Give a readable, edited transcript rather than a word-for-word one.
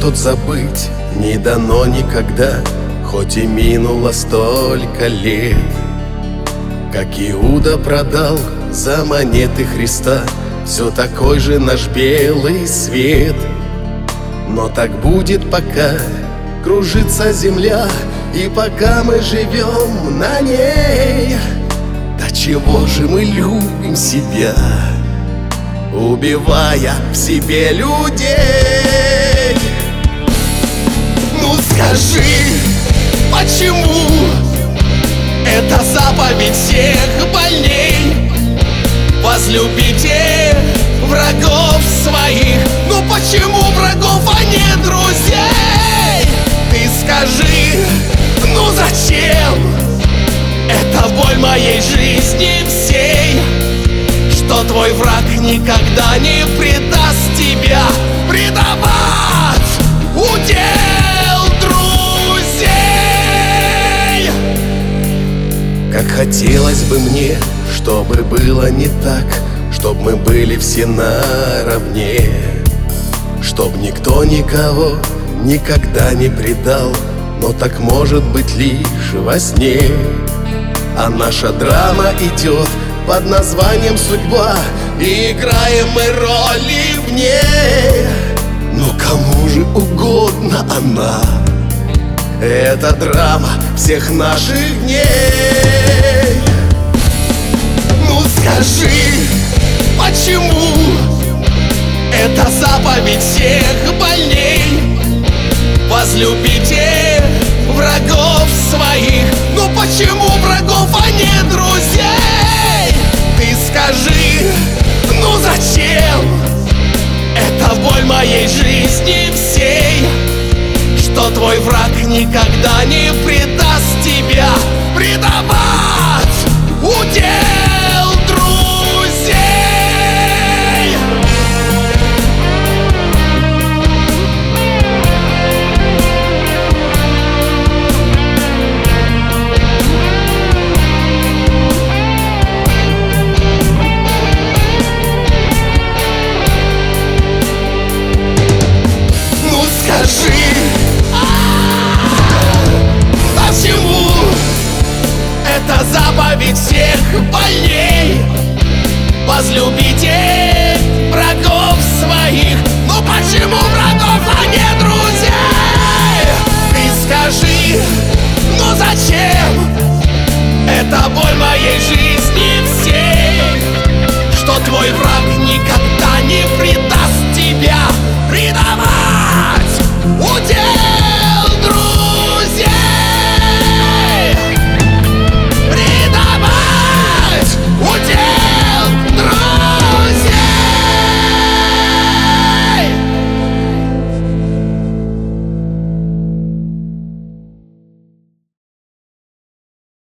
тот забыть не дано никогда, хоть и минуло столько лет. Как Иуда продал за монеты Христа все такой же наш белый свет. Но так будет, пока кружится земля, и пока мы живем на ней. Да чего же мы любим себя, убивая в себе людей? Ну скажи, почему это заповедь всех больней? Возлюбите врагов своих. Ну почему врагов, а не друзей? Ты скажи, ну зачем? Это боль моей жизни всей, что твой враг никогда не предаст тебя. Предавать удел друзей. Как хотелось бы мне, чтобы было не так, чтоб мы были все наравне, чтоб никто никого никогда не предал, но так может быть лишь во сне. А наша драма идет под названием «Судьба», и играем мы роли в ней. Но кому же угодно она, эта драма всех наших дней? Ну скажи, почему это заповедь всех больней? Возлюбите врагов своих. Ну почему врагов, а не друзей? Ты скажи, ну зачем? Это боль моей жизни всей, что твой враг никогда не предаст тебя. Предавать удел друзей. Скажи, почему это заповедь всех